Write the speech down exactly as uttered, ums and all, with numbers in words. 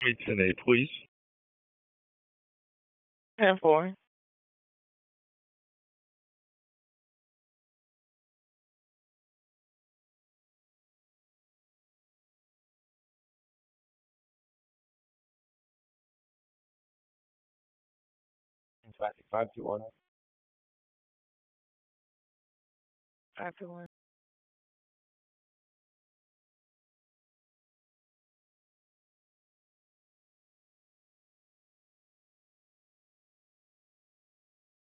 me ten eight, please. ten four. Classic five two one. five two one.